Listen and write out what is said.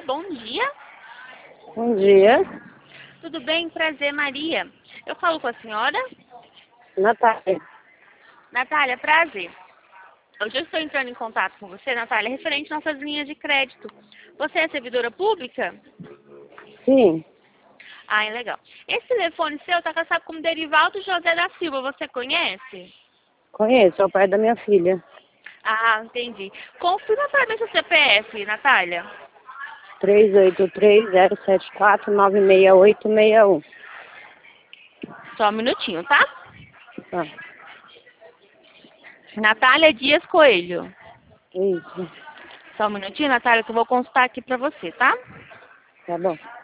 bom dia. Bom dia. Tudo bem? Prazer, Maria. Eu falo com a senhora? Natália. Natália, prazer. Hoje eu estou entrando em contato com você, Natália, referente às nossas linhas de crédito. Você é servidora pública? Sim, Ah, é legal. Esse telefone seu está caçado como Derivaldo José da Silva, você conhece? conheço, é o pai da minha filha. Ah, entendi. Confirma para mim seu CPF, Natália. 383-074-96861. Só um minutinho, tá? Tá, Natália Dias Coelho. isso. Só um minutinho, Natália, que eu vou consultar aqui para você, tá? Tá bom.